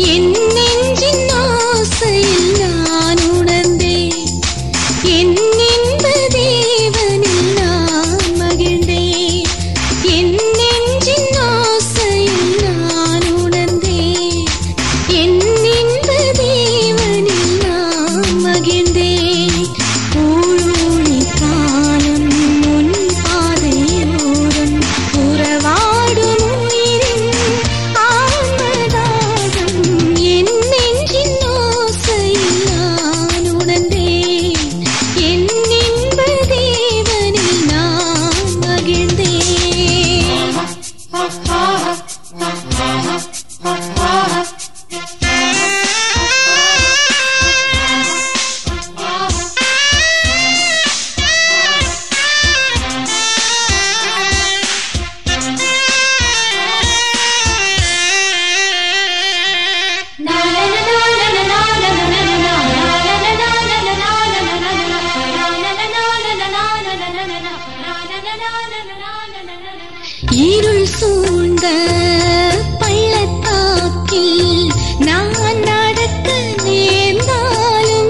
என் நெஞ்சின் ஆசையில் நான் உணர்ந்தேன், என் இன்ப தேவனில் நான் மகிழ்ந்தேன். என் நெஞ்சின் ஆசையில் நான் உணர்ந்தேன், என் இன்ப தேவனில் நான் மகிழ்ந்தேன். ஊழி காலம் உன் பாதையோரம் உறவாடும் உயிரின் ஆன்மதாகம். என் நெஞ்சின் ஆசையில் நான் உணர்ந்தேன், என் இன்ப தேவனில் நான் மகிழ்ந்தேன். இருள் சூழ்ந்த பள்ளத்தாக்கில் நான் நடக்க நேர்ந்தாலும்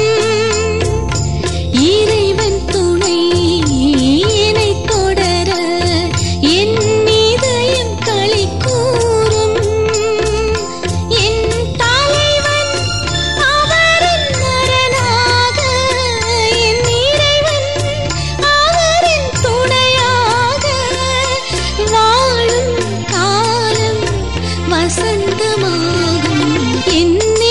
இறைவன் துணை என்னை தொடர என் இதயம் களி கூறும். என் தலைவன் அவரின் அரணாக, என் இறைவன் அவரின் துணையாக. வாழும் காலம் வசந்தமாகும், என்